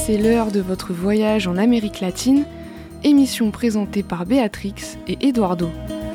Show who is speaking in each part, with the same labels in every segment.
Speaker 1: c'est l'heure de votre voyage en Amérique latine, émission présentée par Béatrix et Eduardo.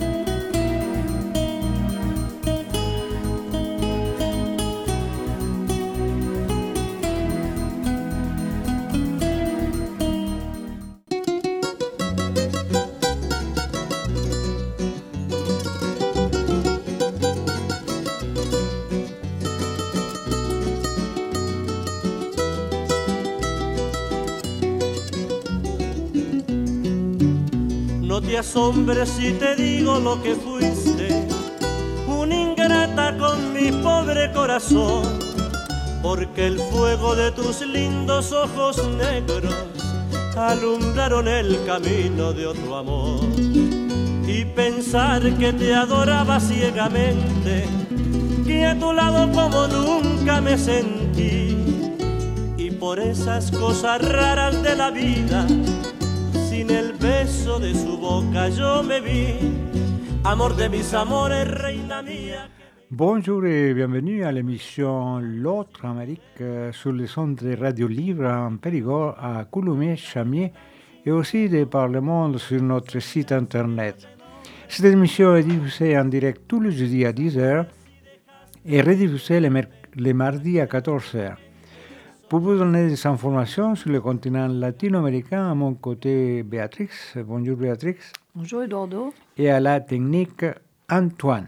Speaker 2: No te asombres si te digo lo que fuiste, una ingrata con mi pobre corazón, porque el fuego de tus lindos ojos negros alumbraron el camino de otro amor. Y pensar que te adoraba ciegamente, que a tu lado como nunca me sentí, y por esas cosas raras de la vida, sin el beso de su boca yo me vi, amor de mis amores, reina mía.
Speaker 3: Bonjour et bienvenue à l'émission L'autre Amérique sur les ondes de Radio Libre en Périgord, à Coulommiers, Chamiers et aussi par le monde sur notre site internet. Cette émission est diffusée en direct tous les jeudis à 10h et rediffusée les mardis à 14h. Pour vous donner des informations sur le continent latino-américain, à mon côté, Béatrix. Bonjour Béatrix.
Speaker 4: Bonjour Eduardo.
Speaker 3: Et à la technique, Antoine.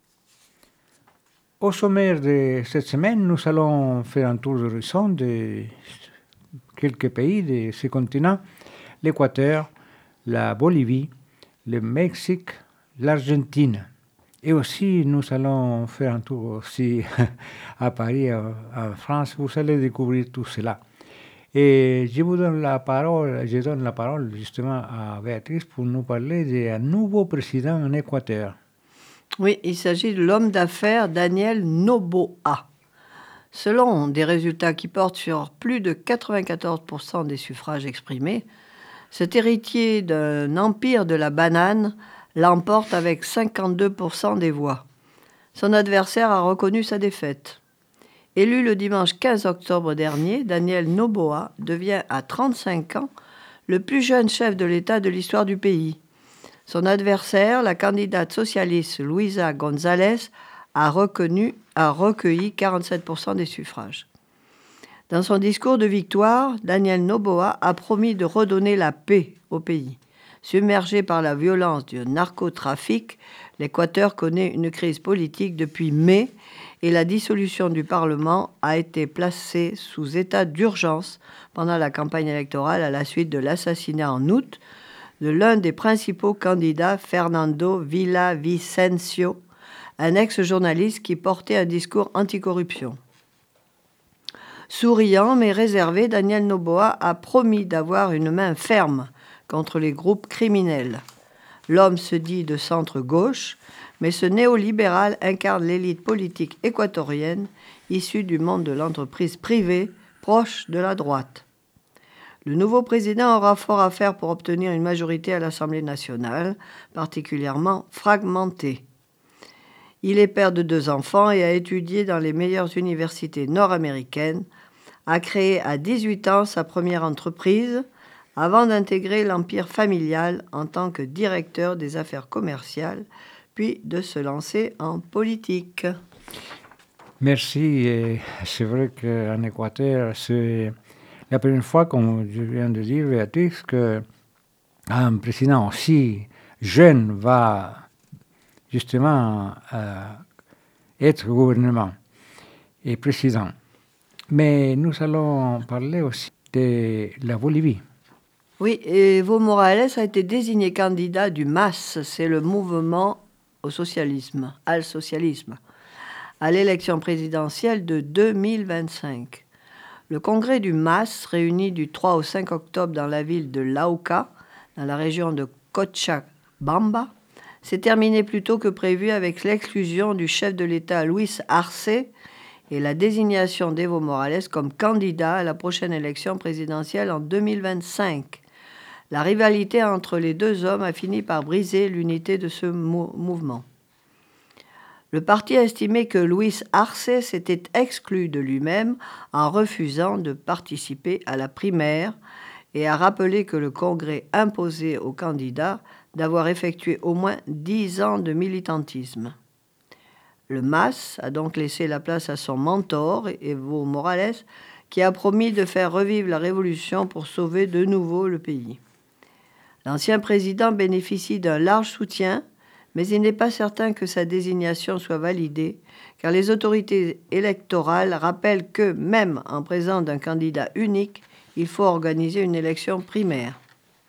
Speaker 3: Au sommaire de cette semaine, nous allons faire un tour d'horizon de quelques pays de ce continent, l'Équateur, la Bolivie, le Mexique, l'Argentine. Et aussi, nous allons faire un tour aussi à Paris, en France. Vous allez découvrir tout cela. Et je donne la parole justement à Béatrice pour nous parler d'un nouveau président en Équateur.
Speaker 4: Oui, il s'agit de l'homme d'affaires Daniel Noboa. Selon des résultats qui portent sur plus de 94% des suffrages exprimés, cet héritier d'un empire de la banane l'emporte avec 52% des voix. Son adversaire a reconnu sa défaite. Élu le dimanche 15 octobre dernier, Daniel Noboa devient à 35 ans le plus jeune chef de l'État de l'histoire du pays. Son adversaire, la candidate socialiste Luisa González, a recueilli 47% des suffrages. Dans son discours de victoire, Daniel Noboa a promis de redonner la paix au pays. Submergé par la violence du narcotrafic, l'Équateur connaît une crise politique depuis mai et la dissolution du Parlement a été placée sous état d'urgence pendant la campagne électorale à la suite de l'assassinat en août de l'un des principaux candidats, Fernando Villavicencio, un ex-journaliste qui portait un discours anticorruption. Souriant mais réservé, Daniel Noboa a promis d'avoir une main ferme contre les groupes criminels. L'homme se dit de centre-gauche, mais ce néolibéral incarne l'élite politique équatorienne issue du monde de l'entreprise privée, proche de la droite. Le nouveau président aura fort à faire pour obtenir une majorité à l'Assemblée nationale, particulièrement fragmentée. Il est père de 2 enfants et a étudié dans les meilleures universités nord-américaines, a créé à 18 ans sa première entreprise, avant d'intégrer l'empire familial en tant que directeur des affaires commerciales, puis de se lancer en politique.
Speaker 3: Merci. Et c'est vrai qu'en Équateur, c'est la première fois, comme je viens de dire, Béatrix, qu'un président aussi jeune va justement être gouvernement et président. Mais nous allons parler aussi de la Bolivie.
Speaker 4: Oui, Evo Morales a été désigné candidat du MAS, c'est le mouvement au socialisme, à l'élection présidentielle de 2025. Le congrès du MAS, réuni du 3 au 5 octobre dans la ville de Lauca, dans la région de Cochabamba, s'est terminé plus tôt que prévu avec l'exclusion du chef de l'État Luis Arce et la désignation d'Evo Morales comme candidat à la prochaine élection présidentielle en 2025. La rivalité entre les 2 hommes a fini par briser l'unité de ce mouvement. Le parti a estimé que Luis Arce s'était exclu de lui-même en refusant de participer à la primaire et a rappelé que le Congrès imposait aux candidats d'avoir effectué au moins 10 ans de militantisme. Le MAS a donc laissé la place à son mentor, Evo Morales, qui a promis de faire revivre la révolution pour sauver de nouveau le pays. L'ancien président bénéficie d'un large soutien, mais il n'est pas certain que sa désignation soit validée, car les autorités électorales rappellent que, même en présence d'un candidat unique, il faut organiser une élection primaire.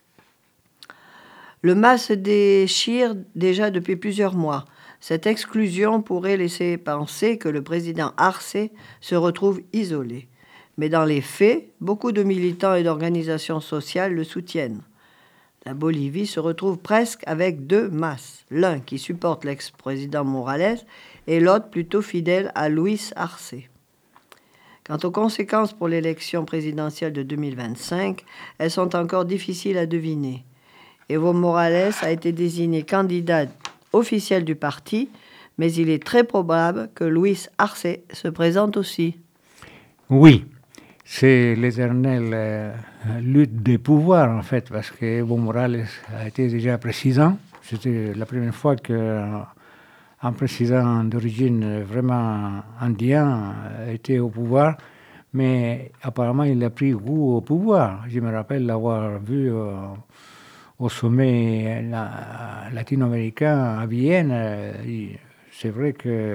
Speaker 4: Le MAS se déchire déjà depuis plusieurs mois. Cette exclusion pourrait laisser penser que le président Arce se retrouve isolé. Mais dans les faits, beaucoup de militants et d'organisations sociales le soutiennent. La Bolivie se retrouve presque avec 2 MAS, l'un qui supporte l'ex-président Morales et l'autre plutôt fidèle à Luis Arce. Quant aux conséquences pour l'élection présidentielle de 2025, elles sont encore difficiles à deviner. Evo Morales a été désigné candidat officiel du parti, mais il est très probable que Luis Arce se présente aussi.
Speaker 3: Oui, c'est l'éternelle lutte des pouvoirs, en fait, parce que Evo Morales a été déjà président. C'était la première fois qu'un président d'origine vraiment indien était au pouvoir, mais apparemment il a pris goût au pouvoir. Je me rappelle l'avoir vu au sommet latino-américain à Vienne. C'est vrai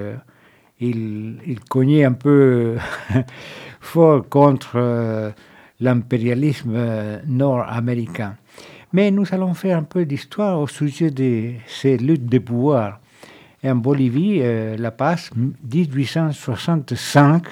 Speaker 3: qu'il cognait un peu fort contre l'impérialisme nord-américain. Mais nous allons faire un peu d'histoire au sujet de ces luttes de pouvoir. Et en Bolivie, La Paz, 1865,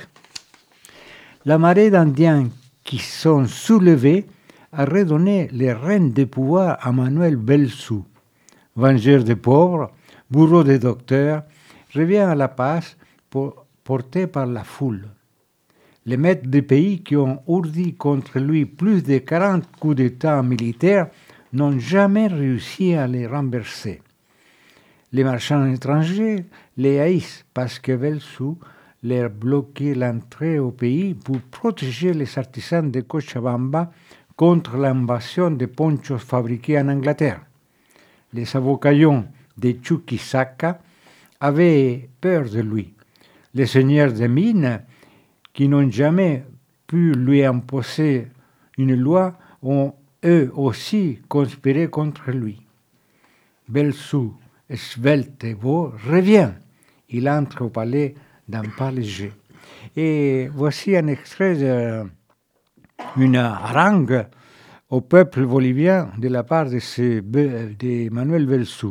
Speaker 3: la marée d'Indiens qui sont soulevés a redonné les rênes de pouvoir à Manuel Belsu. Vengeur des pauvres, bourreau des docteurs, revient à La Paz porté par la foule. Les maîtres des pays qui ont ourdi contre lui plus de 40 coups d'État militaires n'ont jamais réussi à les renverser. Les marchands étrangers les haïssent parce que Belsu leur bloquait l'entrée au pays pour protéger les artisans de Cochabamba contre l'invasion des ponchos fabriqués en Angleterre. Les avocayons de Chuquisaca avaient peur de lui. Les seigneurs des mines, qui n'ont jamais pu lui imposer une loi, ont eux aussi conspiré contre lui. Belsu, svelte et beau, revient. Il entre au palais d'un pas léger. Et voici un extrait d'une harangue au peuple bolivien de la part de Manuel Belsu.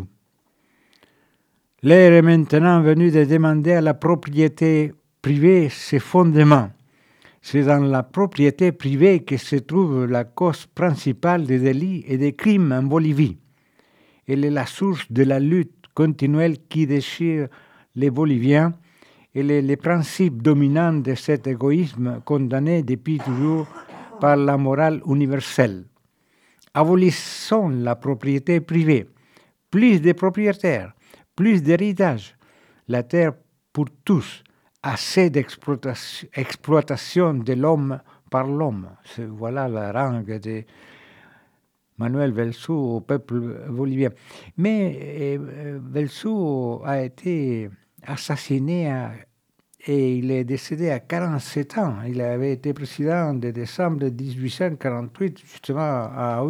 Speaker 3: L'heure est maintenant venue de demander à la propriété privée ses fondements. C'est dans la propriété privée que se trouve la cause principale des délits et des crimes en Bolivie. Elle est la source de la lutte continuelle qui déchire les Boliviens. Elle est le principe dominant de cet égoïsme condamné depuis toujours par la morale universelle. Abolissons la propriété privée. Plus de propriétaires, plus d'héritage. La terre pour tous. Assez d'exploitation de l'homme par l'homme. Voilà la harangue de Manuel Belsu au peuple bolivien. Mais Belsu a été assassiné et il est décédé à 47 ans. Il avait été président de décembre 1848 justement à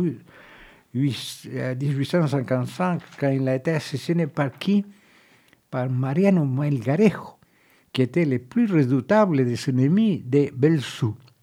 Speaker 3: 1855 quand il a été assassiné par qui? Par Mariano Melgarejo, qui était le plus redoutable des ennemis de Belsu.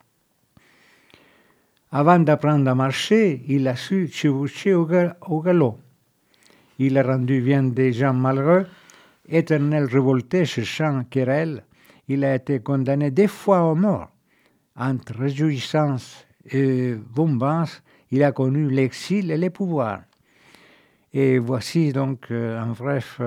Speaker 3: Avant d'apprendre à marcher, il a su chevaucher au galop. Il a rendu bien des gens malheureux, éternel révolté cherchant querelle. Il a été condamné 2 fois à mort. Entre réjouissance et bombance, il a connu l'exil et le pouvoir. Et voici donc en bref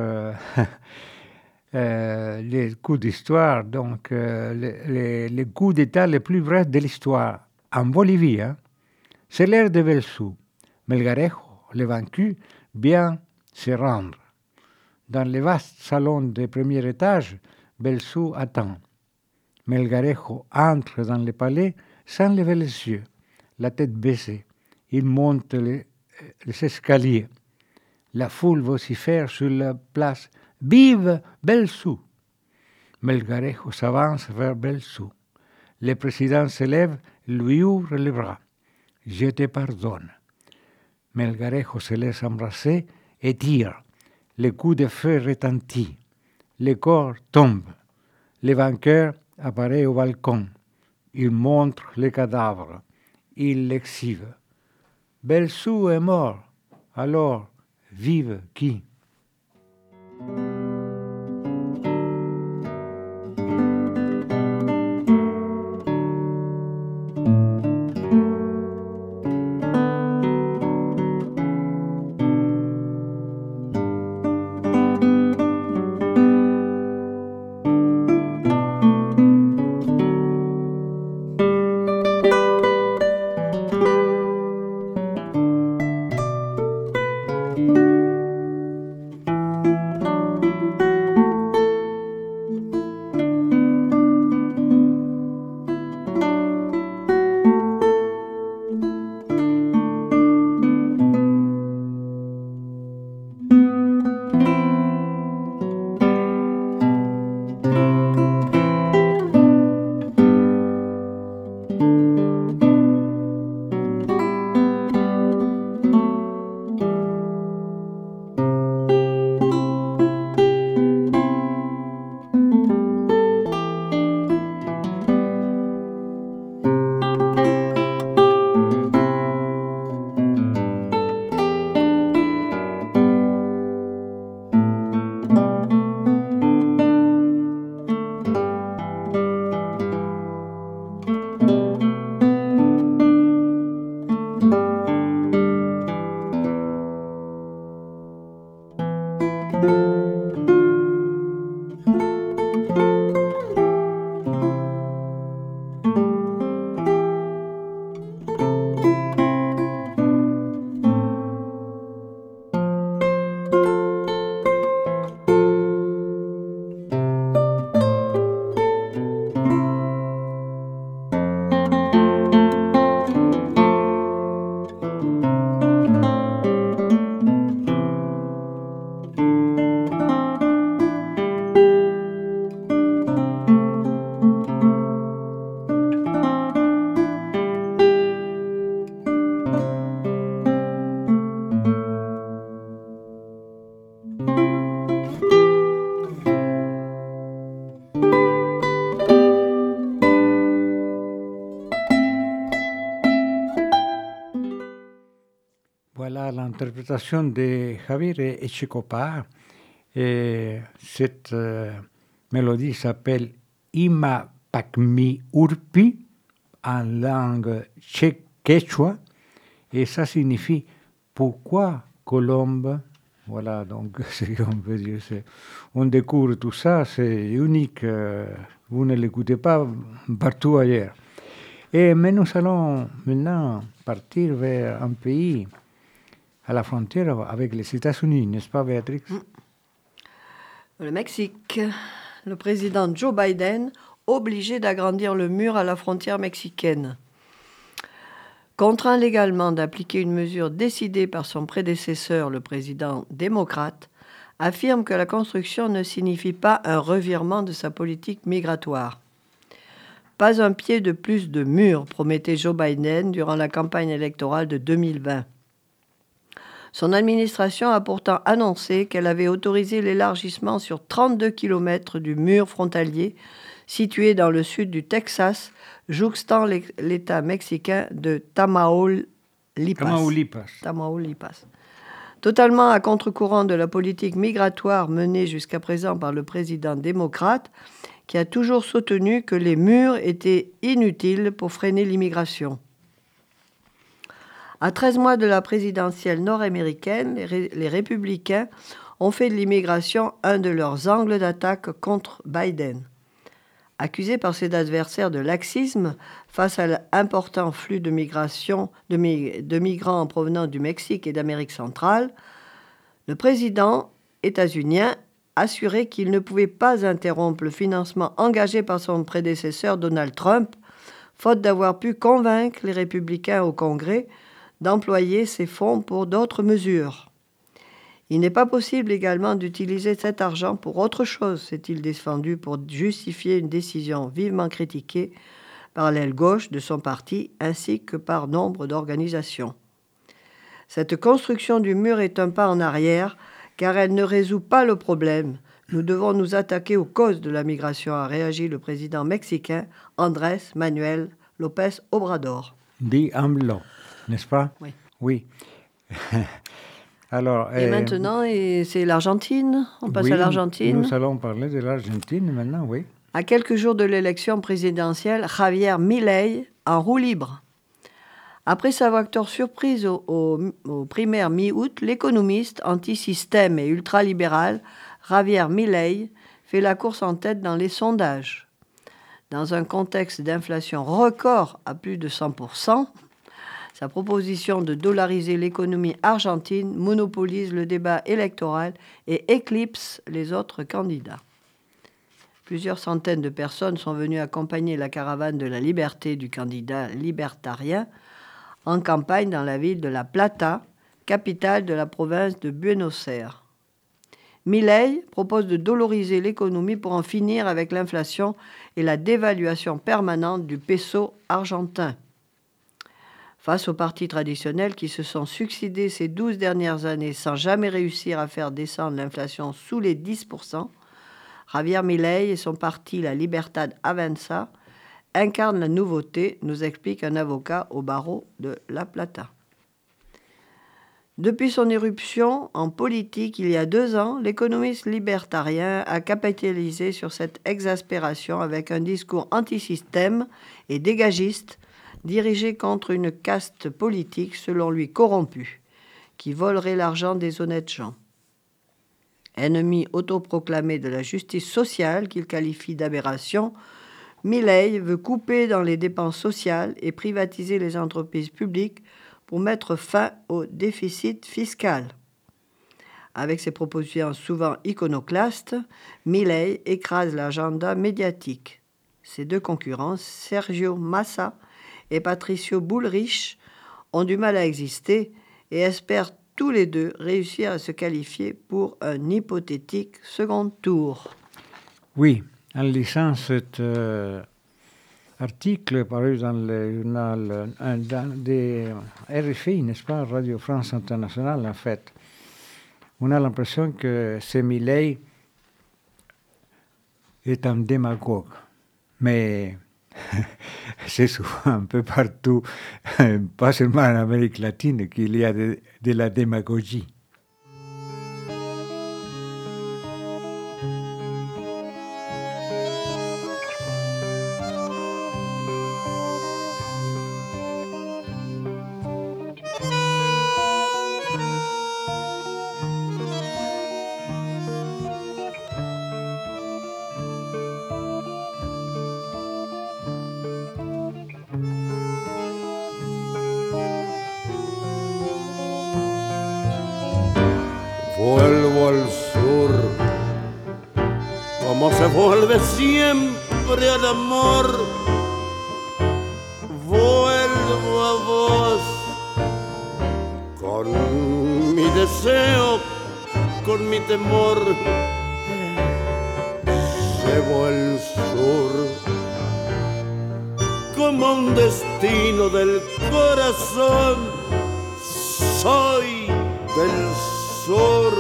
Speaker 3: les coups d'histoire, donc les coups d'État les plus brefs de l'histoire. En Bolivie, c'est l'ère de Belsu. Melgarejo, le vaincu, vient se rendre. Dans les vastes salons des premiers étages, Belzou attend. Melgarejo entre dans le palais sans lever les yeux, la tête baissée. Il monte les escaliers. La foule vocifère sur la place « Vive Belzou !» Melgarejo s'avance vers Belzou. Le président se lève, lui ouvre les bras. « Je te pardonne. » Melgarejo se laisse embrasser et tire. Le coup de feu retentit. Le corps tombe. Le vainqueur apparaît au balcon. Il montre le cadavre. Il l'exhibe. Belzou est mort. Alors, vive qui? Voilà l'interprétation de Javier Echecopa. Et cette mélodie s'appelle Ima Pacmi Urpi en langue quechua et ça signifie pourquoi Colombe. Voilà, donc ce qu'on peut dire. On découvre tout ça, c'est unique. Vous ne l'écoutez pas partout ailleurs. Mais nous allons maintenant partir vers un pays à la frontière avec les États-Unis, n'est-ce pas, Béatrix?
Speaker 4: Le Mexique. Le président Joe Biden obligé d'agrandir le mur à la frontière mexicaine. Contraint légalement d'appliquer une mesure décidée par son prédécesseur, le président démocrate, affirme que la construction ne signifie pas un revirement de sa politique migratoire. Pas un pied de plus de mur, promettait Joe Biden durant la campagne électorale de 2020. Son administration a pourtant annoncé qu'elle avait autorisé l'élargissement sur 32 km du mur frontalier situé dans le sud du Texas, jouxtant l'État mexicain de Tamaulipas. Totalement à contre-courant de la politique migratoire menée jusqu'à présent par le président démocrate, qui a toujours soutenu que les murs étaient inutiles pour freiner l'immigration. À 13 mois de la présidentielle nord-américaine, les républicains ont fait de l'immigration un de leurs angles d'attaque contre Biden. Accusé par ses adversaires de laxisme face à l'important flux de migration de migrants en provenance du Mexique et d'Amérique centrale, le président états-unien assurait qu'il ne pouvait pas interrompre le financement engagé par son prédécesseur Donald Trump, faute d'avoir pu convaincre les républicains au Congrès d'employer ces fonds pour d'autres mesures. Il n'est pas possible également d'utiliser cet argent pour autre chose, s'est-il défendu pour justifier une décision vivement critiquée par l'aile gauche de son parti ainsi que par nombre d'organisations. Cette construction du mur est un pas en arrière car elle ne résout pas le problème. Nous devons nous attaquer aux causes de la migration, a réagi le président mexicain Andrés Manuel López Obrador.
Speaker 3: Dit AMLO, n'est-ce pas?
Speaker 4: Oui.
Speaker 3: Oui. Alors,
Speaker 4: et maintenant, c'est l'Argentine. On passe à l'Argentine.
Speaker 3: Nous allons parler de l'Argentine maintenant, oui.
Speaker 4: À quelques jours de l'élection présidentielle, Javier Milei en roue libre. Après sa victoire surprise aux primaires mi-août, l'économiste anti-système et ultralibéral Javier Milei fait la course en tête dans les sondages. Dans un contexte d'inflation record à plus de 100%, sa proposition de dollariser l'économie argentine monopolise le débat électoral et éclipse les autres candidats. Plusieurs centaines de personnes sont venues accompagner la caravane de la liberté du candidat libertarien en campagne dans la ville de La Plata, capitale de la province de Buenos Aires. Milei propose de dollariser l'économie pour en finir avec l'inflation et la dévaluation permanente du peso argentin. Face aux partis traditionnels qui se sont succédés ces 12 dernières années sans jamais réussir à faire descendre l'inflation sous les 10%, Javier Milei et son parti La Libertad Avanza incarnent la nouveauté, nous explique un avocat au barreau de La Plata. Depuis son éruption en politique il y a 2 ans, l'économiste libertarien a capitalisé sur cette exaspération avec un discours anti-système et dégagiste dirigé contre une caste politique, selon lui corrompue, qui volerait l'argent des honnêtes gens. Ennemi autoproclamé de la justice sociale qu'il qualifie d'aberration, Milei veut couper dans les dépenses sociales et privatiser les entreprises publiques pour mettre fin au déficit fiscal. Avec ses propositions souvent iconoclastes, Milei écrase l'agenda médiatique. Ses 2 concurrents, Sergio Massa et Patricio Bullrich, ont du mal à exister et espèrent tous les 2 réussir à se qualifier pour un hypothétique second tour.
Speaker 3: Oui, en lisant cet article paru dans le journal de RFI, n'est-ce pas, Radio France Internationale, en fait, on a l'impression que ce Milei est un démagogue. Mais c'est souvent un peu partout, pas seulement en Amérique latine, qu'il y a de la démagogie.
Speaker 2: Vuelvo al sur, como se vuelve siempre al amor. Vuelvo a vos, con mi deseo, con mi temor. Llevo el sur, como un destino del corazón. Soy del sur,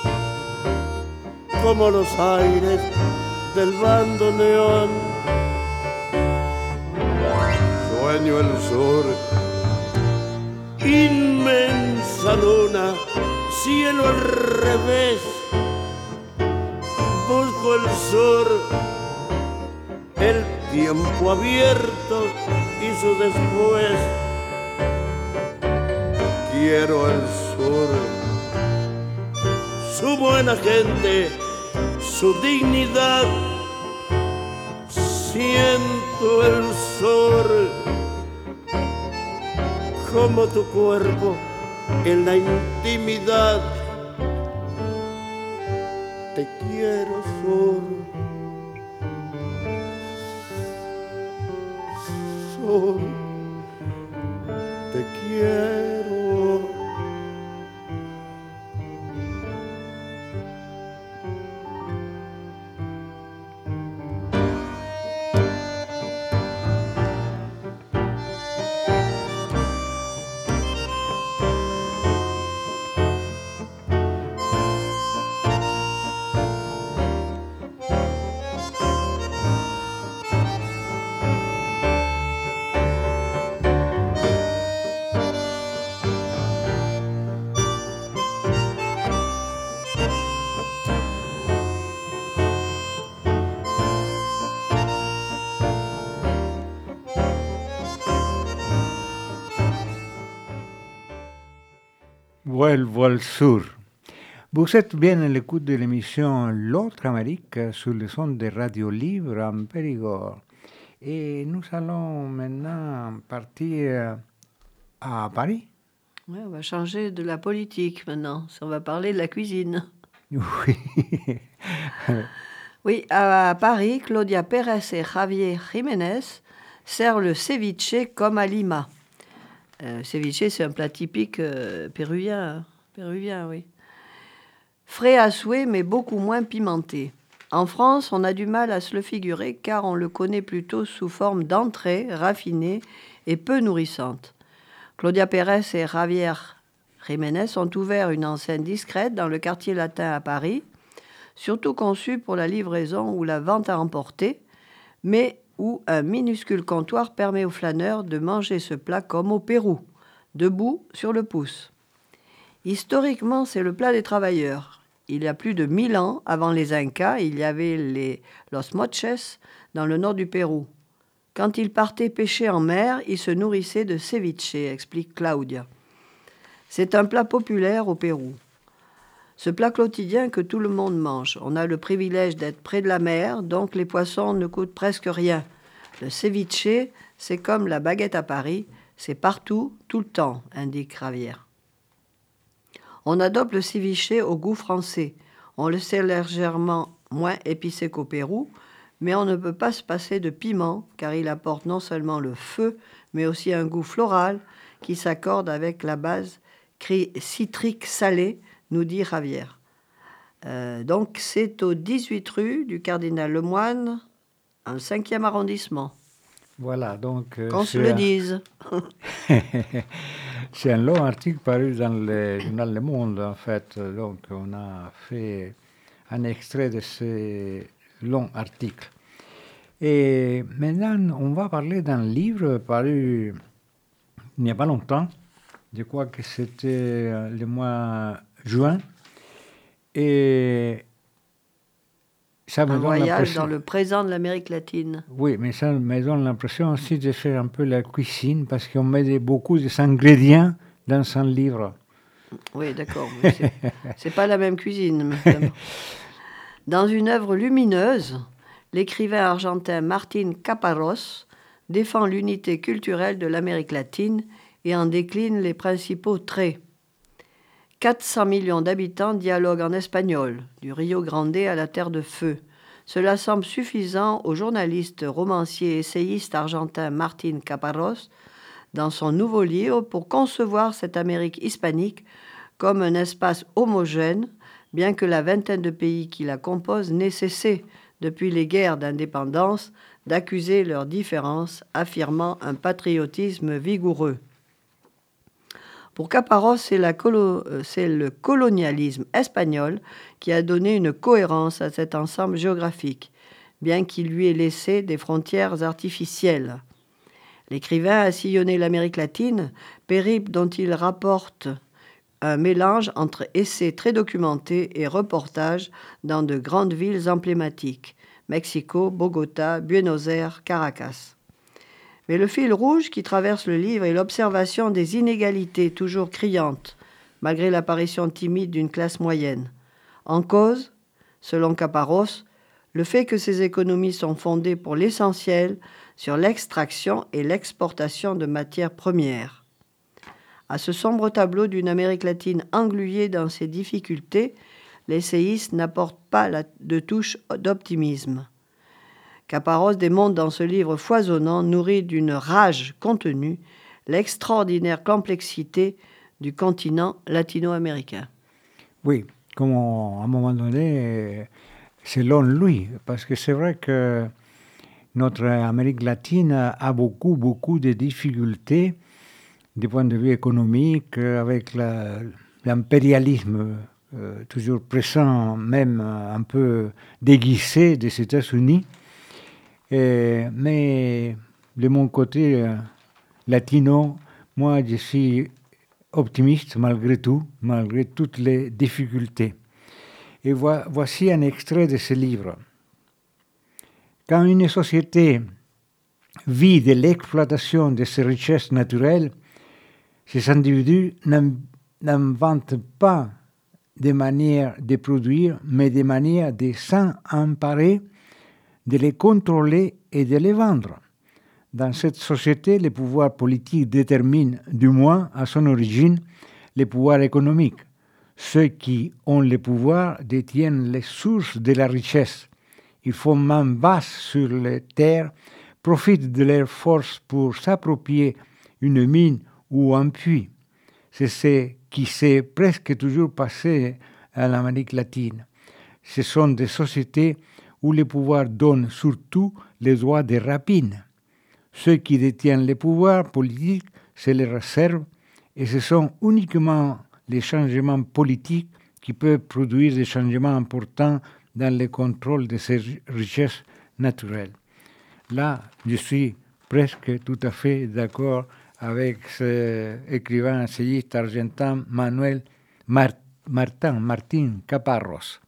Speaker 2: como los aires del bandoneón. Sueño el sur, inmensa luna, cielo al revés. Busco el sur, el tiempo abierto y su después. Quiero el sur, su buena gente, su dignidad. Siento el sur, como tu cuerpo en la intimidad. quiero, Sur. Sur, te quiero.
Speaker 3: Vol sur. Vous êtes bien à l'écoute de l'émission L'autre Amérique sur le son de Radio Libre en Périgord. Et nous allons maintenant partir à Paris.
Speaker 4: Ouais, on va changer de la politique maintenant. On va parler de la cuisine.
Speaker 3: Oui.
Speaker 4: Oui, à Paris, Claudia Pérez et Javier Jiménez servent le ceviche comme à Lima. Ceviche, c'est un plat typique péruvien, oui. Frais à souhait, mais beaucoup moins pimenté. En France, on a du mal à se le figurer car on le connaît plutôt sous forme d'entrée raffinée et peu nourrissante. Claudia Pérez et Javier Jiménez ont ouvert une enseigne discrète dans le quartier latin à Paris, surtout conçue pour la livraison ou la vente à emporter, mais où un minuscule comptoir permet aux flâneurs de manger ce plat comme au Pérou, debout sur le pouce. Historiquement, c'est le plat des travailleurs. Il y a plus de 1000 ans, avant les Incas, il y avait les Los Moches dans le nord du Pérou. Quand ils partaient pêcher en mer, ils se nourrissaient de ceviche, explique Claudia. C'est un plat populaire au Pérou. Ce plat quotidien que tout le monde mange. On a le privilège d'être près de la mer, donc les poissons ne coûtent presque rien. Le ceviche, c'est comme la baguette à Paris, c'est partout, tout le temps, indique Javier. On adopte le ceviche au goût français. On le sait légèrement moins épicé qu'au Pérou, mais on ne peut pas se passer de piment, car il apporte non seulement le feu, mais aussi un goût floral qui s'accorde avec la base citrique salée, nous dit Javier. Donc c'est au 18 rue du Cardinal Lemoine, en 5e arrondissement.
Speaker 3: Voilà, donc...
Speaker 4: Qu'on se le dise.
Speaker 3: C'est un long article paru dans le journal Le Monde, en fait. Donc on a fait un extrait de ce long article. Et maintenant, on va parler d'un livre paru il n'y a pas longtemps. Je crois que c'était le mois juin. Et ça me
Speaker 4: un
Speaker 3: donne
Speaker 4: voyage dans le présent de l'Amérique latine.
Speaker 3: Oui, mais ça me donne l'impression aussi de faire un peu la cuisine parce qu'on met beaucoup d'ingrédients dans un livre.
Speaker 4: Oui, d'accord. C'est pas la même cuisine. Dans une œuvre lumineuse, l'écrivain argentin Martín Caparrós défend l'unité culturelle de l'Amérique latine et en décline les principaux traits. 400 millions d'habitants dialoguent en espagnol, du Rio Grande à la Terre de Feu. Cela semble suffisant au journaliste, romancier et essayiste argentin Martín Caparrós dans son nouveau livre pour concevoir cette Amérique hispanique comme un espace homogène, bien que la vingtaine de pays qui la composent n'aient cessé, depuis les guerres d'indépendance, d'accuser leurs différences, affirmant un patriotisme vigoureux. Pour Caparrós, c'est le colonialisme espagnol qui a donné une cohérence à cet ensemble géographique, bien qu'il lui ait laissé des frontières artificielles. L'écrivain a sillonné l'Amérique latine, périple dont il rapporte un mélange entre essais très documentés et reportages dans de grandes villes emblématiques, Mexico, Bogota, Buenos Aires, Caracas. Mais le fil rouge qui traverse le livre est l'observation des inégalités toujours criantes, malgré l'apparition timide d'une classe moyenne. En cause, selon Caparrós, le fait que ces économies sont fondées pour l'essentiel sur l'extraction et l'exportation de matières premières. À ce sombre tableau d'une Amérique latine engluée dans ses difficultés, l'essayiste n'apporte pas de touche d'optimisme. Caparrós démontre dans ce livre foisonnant, nourri d'une rage contenue, l'extraordinaire complexité du continent latino-américain.
Speaker 3: Oui, comme à un moment donné, selon lui, parce que c'est vrai que notre Amérique latine a beaucoup de difficultés du point de vue économique, avec l'impérialisme toujours présent, même un peu déguisé des États-Unis. Mais de mon côté latino, moi je suis optimiste malgré tout, malgré toutes les difficultés. Et voici un extrait de ce livre. Quand une société vit de l'exploitation de ses richesses naturelles, ces individus n'inventent pas des manières de produire, mais des manières de s'en emparer, de les contrôler et de les vendre. Dans cette société, le pouvoir politique détermine, du moins à son origine, le pouvoir économique. Ceux qui ont le pouvoir détiennent les sources de la richesse. Ils font main basse sur les terres, profitent de leur force pour s'approprier une mine ou un puits. C'est ce qui s'est presque toujours passé en Amérique latine. Ce sont des sociétés où le pouvoir donne surtout les droits de rapine. Ceux qui détiennent le pouvoir politique se les réservent et ce sont uniquement les changements politiques qui peuvent produire des changements importants dans le contrôle de ces richesses naturelles. Là, je suis presque tout à fait d'accord avec l'écrivain essayiste argentin Manuel Martín Caparrós.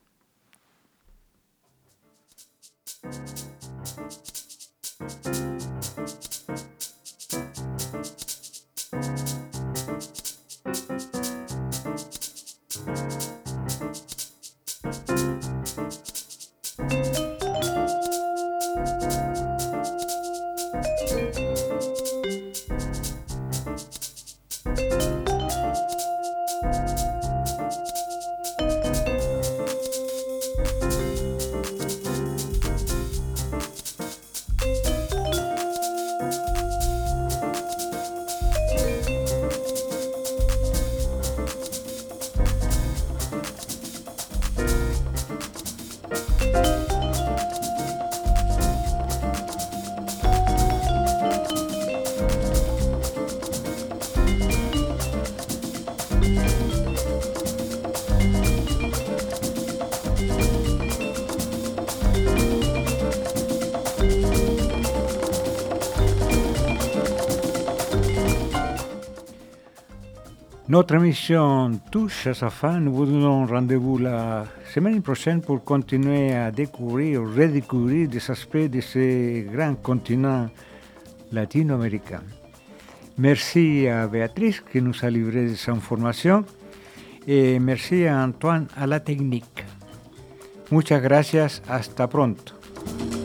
Speaker 3: Notre émission touche à sa fin. Nous vous donnons rendez-vous la semaine prochaine pour continuer à découvrir ou redécouvrir des aspects de ce grand continent latino-américain. Merci à Béatrice qui nous a livré des informations et merci à Antoine à la technique. Muchas gracias. Hasta pronto.